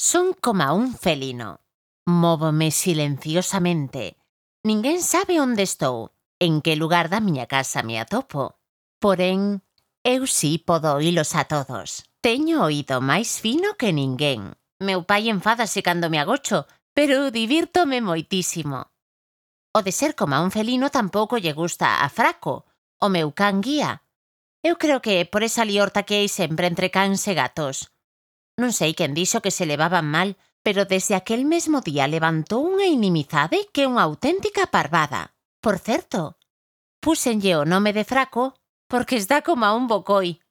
Son coma un felino. Móvome silenciosamente. Ninguén sabe onde estou, en que lugar da miña casa me atopo. Porén, eu si podo oílos a todos. Teño oído máis fino que ninguén. Meu pai enfádase cando me agocho, pero divírtome moitísimo. O de ser coma un felino tampouco lle gusta a Fraco, o meu can guía. Eu creo que por esa liorta que hai sempre entre cans e gatos. Non sei quen dixo que se levaban mal, pero desde aquel mesmo día levantou unha inimizade que é unha auténtica parvada. Por certo, púxenlle o nome de Fraco porque está coma un bocoi.